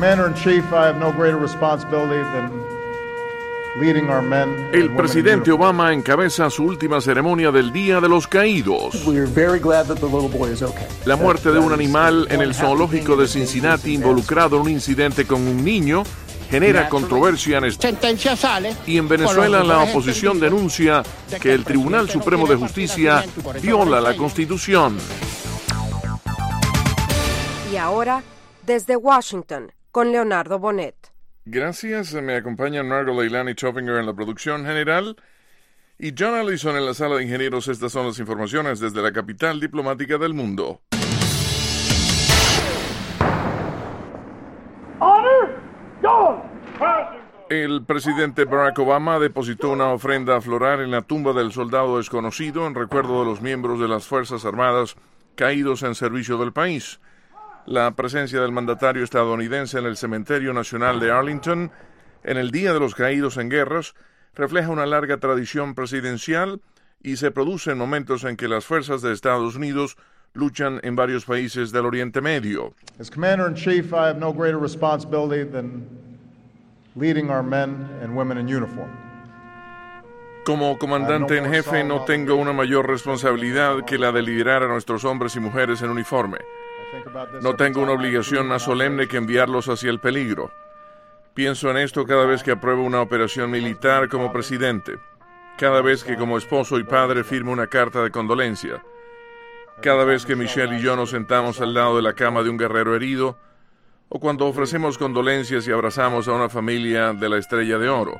Commander-in-Chief, I have no greater responsibility than leading our men and El women presidente in uniform. Obama encabeza su última ceremonia del Día de los Caídos. We're very glad that the little boy is okay. La muerte de un animal en el zoológico de Cincinnati involucrado en un incidente con un niño genera controversia en Sentencia sale. y en Venezuela la oposición denuncia que el Tribunal Supremo de Justicia viola la Constitución. Y ahora, desde Washington, con Leonardo Bonet. Gracias, me acompañan Margot Leilani Choppinger en la producción general y John Allison en la sala de ingenieros. Estas son las informaciones desde la capital diplomática del mundo. El presidente Barack Obama depositó una ofrenda floral en la tumba del soldado desconocido en recuerdo de los miembros de las Fuerzas Armadas caídos en servicio del país. La presencia del mandatario estadounidense en el Cementerio Nacional de Arlington en el Día de los Caídos en Guerras refleja una larga tradición presidencial y se produce en momentos en que las fuerzas de Estados Unidos luchan en varios países del Oriente Medio. As Commander-in-Chief, I have no greater responsibility than leading our men and women in uniform. Como comandante en jefe no tengo una mayor responsabilidad que la de liderar a nuestros hombres y mujeres en uniforme. No tengo una obligación más solemne que enviarlos hacia el peligro. Pienso en esto cada vez que apruebo una operación militar como presidente, cada vez que como esposo y padre firmo una carta de condolencia, cada vez que Michelle y yo nos sentamos al lado de la cama de un guerrero herido, o cuando ofrecemos condolencias y abrazamos a una familia de la Estrella de Oro.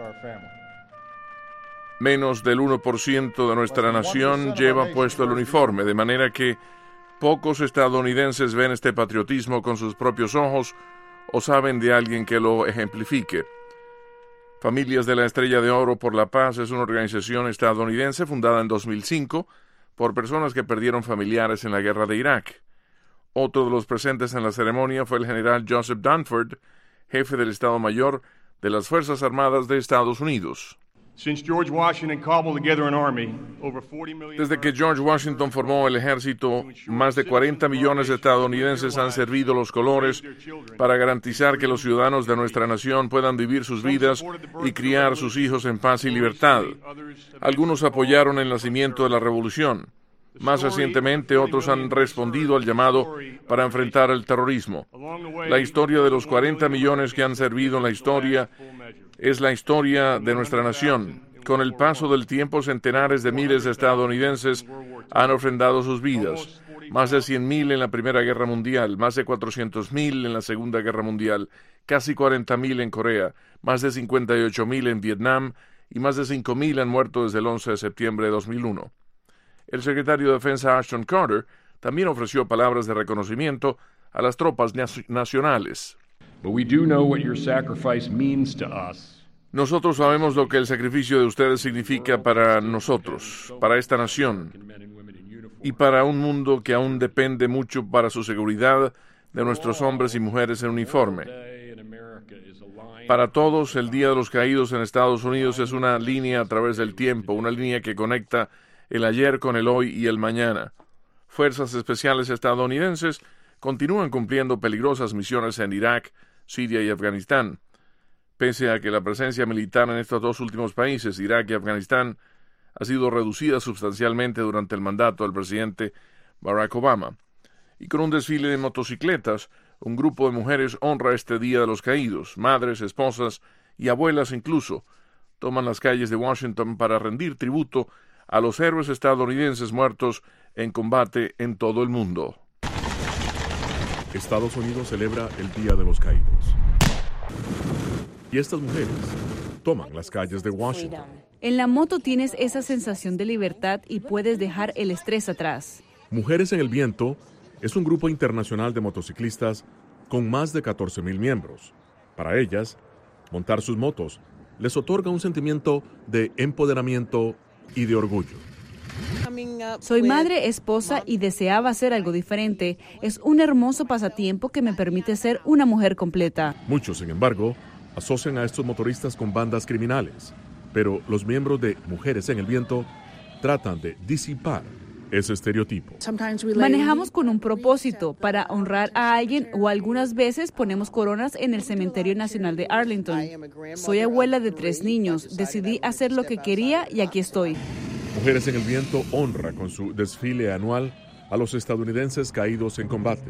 Menos del 1% de nuestra nación lleva puesto el uniforme, de manera que pocos estadounidenses ven este patriotismo con sus propios ojos o saben de alguien que lo ejemplifique. Familias de la Estrella de Oro por la Paz es una organización estadounidense fundada en 2005 por personas que perdieron familiares en la guerra de Irak. Otro de los presentes en la ceremonia fue el general Joseph Dunford, jefe del Estado Mayor de las Fuerzas Armadas de Estados Unidos. Desde que George Washington formó el ejército, más de 40 millones de estadounidenses han servido los colores para garantizar que los ciudadanos de nuestra nación puedan vivir sus vidas y criar sus hijos en paz y libertad. Algunos apoyaron el nacimiento de la revolución. Más recientemente, otros han respondido al llamado para enfrentar el terrorismo. La historia de los 40 millones que han servido en la historia es la historia de nuestra nación. Con el paso del tiempo, centenares de miles de estadounidenses han ofrendado sus vidas. Más de 100,000 en la Primera Guerra Mundial, más de 400,000 en la Segunda Guerra Mundial, casi 40,000 en Corea, más de 58,000 en Vietnam y más de 5,000 han muerto desde el 11 de septiembre de 2001. El secretario de Defensa Ashton Carter también ofreció palabras de reconocimiento a las tropas nacionales. Nosotros sabemos lo que el sacrificio de ustedes significa para nosotros, para esta nación, y para un mundo que aún depende mucho para su seguridad de nuestros hombres y mujeres en uniforme. Para todos, el Día de los Caídos en Estados Unidos es una línea a través del tiempo, una línea que conecta el ayer con el hoy y el mañana. Fuerzas especiales estadounidenses continúan cumpliendo peligrosas misiones en Irak, Siria y Afganistán. Pese a que la presencia militar en estos dos últimos países, Irak y Afganistán, ha sido reducida sustancialmente durante el mandato del presidente Barack Obama. Y con un desfile de motocicletas, un grupo de mujeres honra este Día de los Caídos. Madres, esposas y abuelas incluso toman las calles de Washington para rendir tributo a los héroes estadounidenses muertos en combate en todo el mundo. Estados Unidos celebra el Día de los Caídos. Y estas mujeres toman las calles de Washington. En la moto tienes esa sensación de libertad y puedes dejar el estrés atrás. Mujeres en el Viento es un grupo internacional de motociclistas con más de 14,000 miembros. Para ellas, montar sus motos les otorga un sentimiento de empoderamiento y de orgullo. Soy madre, esposa y deseaba hacer algo diferente. Es un hermoso pasatiempo que me permite ser una mujer completa. Muchos, sin embargo, asocian a estos motoristas con bandas criminales, pero los miembros de Mujeres en el Viento tratan de disipar ese estereotipo. Manejamos con un propósito, para honrar a alguien, o algunas veces ponemos coronas en el Cementerio Nacional de Arlington. Soy abuela de 3 niños, decidí hacer lo que quería y aquí estoy. Mujeres en el Viento honra con su desfile anual a los estadounidenses caídos en combate.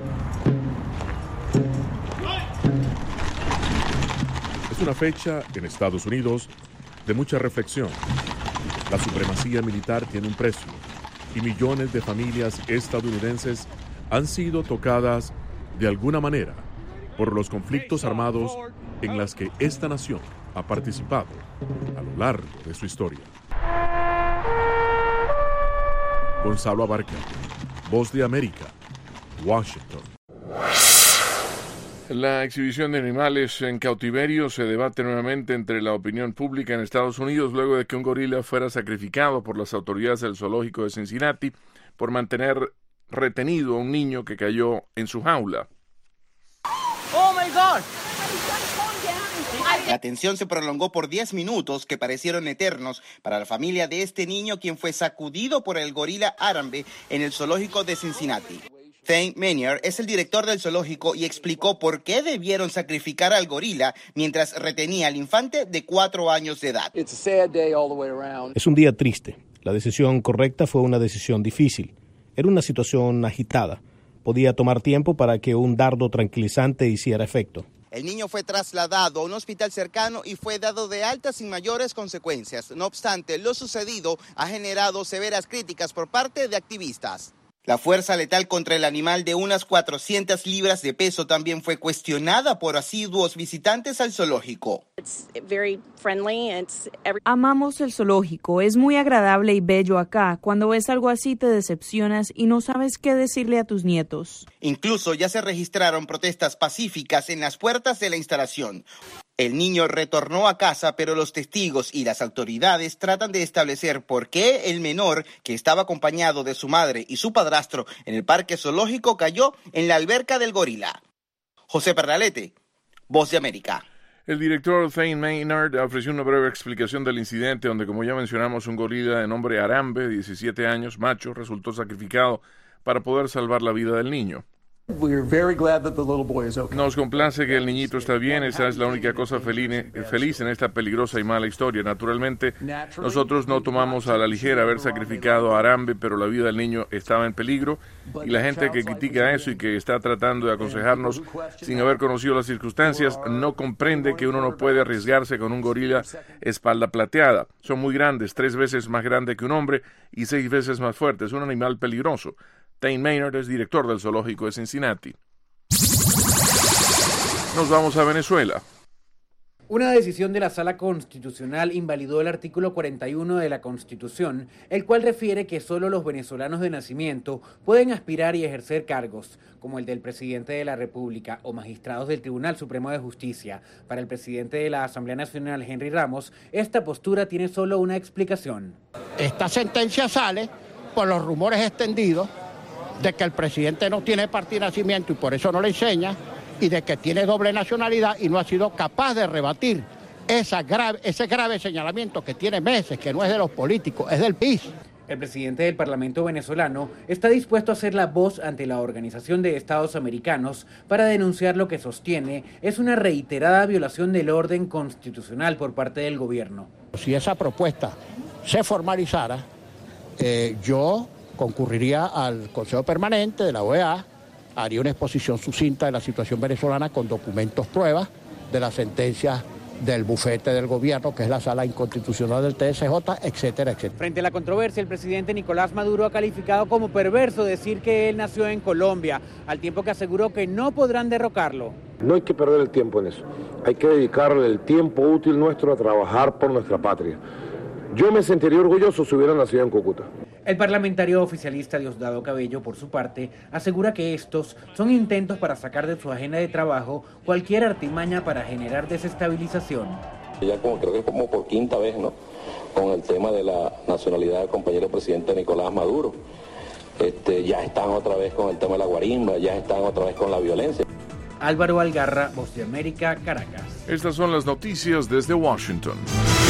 Es una fecha en Estados Unidos de mucha reflexión. La supremacía militar tiene un precio y millones de familias estadounidenses han sido tocadas de alguna manera por los conflictos armados en las que esta nación ha participado a lo largo de su historia. Gonzalo Abarca, Voz de América, Washington. La exhibición de animales en cautiverio se debate nuevamente entre la opinión pública en Estados Unidos luego de que un gorila fuera sacrificado por las autoridades del zoológico de Cincinnati por mantener retenido a un niño que cayó en su jaula. ¡Oh, my God! La tensión se prolongó por 10 minutos que parecieron eternos para la familia de este niño, quien fue sacudido por el gorila Harambe en el zoológico de Cincinnati. Thane Manier es el director del zoológico y explicó por qué debieron sacrificar al gorila mientras retenía al infante de 4 años de edad. Es un día triste. La decisión correcta fue una decisión difícil. Era una situación agitada. Podía tomar tiempo para que un dardo tranquilizante hiciera efecto. El niño fue trasladado a un hospital cercano y fue dado de alta sin mayores consecuencias. No obstante, lo sucedido ha generado severas críticas por parte de activistas. La fuerza letal contra el animal de unas 400 libras de peso también fue cuestionada por asiduos visitantes al zoológico. Amamos el zoológico, es muy agradable y bello acá. Cuando ves algo así te decepcionas y no sabes qué decirle a tus nietos. Incluso ya se registraron protestas pacíficas en las puertas de la instalación. El niño retornó a casa, pero los testigos y las autoridades tratan de establecer por qué el menor, que estaba acompañado de su madre y su padrastro en el parque zoológico, cayó en la alberca del gorila. José Pernalete, Voz de América. El director Thane Maynard ofreció una breve explicación del incidente donde, como ya mencionamos, un gorila de nombre Harambe, 17 años, macho, resultó sacrificado para poder salvar la vida del niño. Nos complace que el niñito está bien, esa es la única cosa feliz en esta peligrosa y mala historia. Naturalmente, nosotros no tomamos a la ligera haber sacrificado a Harambe, pero la vida del niño estaba en peligro y la gente que critica eso y que está tratando de aconsejarnos sin haber conocido las circunstancias no comprende que uno no puede arriesgarse con un gorila espalda plateada. Son muy grandes, 3 veces más grande que un hombre y 6 veces más fuerte. Es un animal peligroso. Thane Maynard es director del zoológico de Cincinnati. Nos vamos a Venezuela. Una decisión de la Sala Constitucional invalidó el artículo 41 de la Constitución, el cual refiere que solo los venezolanos de nacimiento pueden aspirar y ejercer cargos, como el del presidente de la República o magistrados del Tribunal Supremo de Justicia. Para el presidente de la Asamblea Nacional, Henry Ramos, esta postura tiene solo una explicación. Esta sentencia sale por los rumores extendidos de que el presidente no tiene partida de nacimiento y por eso no le enseña, y de que tiene doble nacionalidad y no ha sido capaz de rebatir ese grave señalamiento que tiene meses, que no es de los políticos, es del PIS. El presidente del Parlamento venezolano está dispuesto a ser la voz ante la Organización de Estados Americanos para denunciar lo que sostiene es una reiterada violación del orden constitucional por parte del gobierno. Si esa propuesta se formalizara, yo concurriría al Consejo Permanente de la OEA, haría una exposición sucinta de la situación venezolana con documentos, pruebas de las sentencias del bufete del gobierno, que es la sala inconstitucional del TSJ, etcétera, etcétera. Frente a la controversia, el presidente Nicolás Maduro ha calificado como perverso decir que él nació en Colombia, al tiempo que aseguró que no podrán derrocarlo. No hay que perder el tiempo en eso. Hay que dedicarle el tiempo útil nuestro a trabajar por nuestra patria. Yo me sentiría orgulloso si hubiera nacido en Cúcuta. El parlamentario oficialista Diosdado Cabello, por su parte, asegura que estos son intentos para sacar de su agenda de trabajo cualquier artimaña para generar desestabilización. Ya creo que es como por 5ª vez, ¿no?, con el tema de la nacionalidad del compañero presidente Nicolás Maduro. Ya están otra vez con el tema de la guarimba, ya están otra vez con la violencia. Álvaro Algarra, Voz de América, Caracas. Estas son las noticias desde Washington.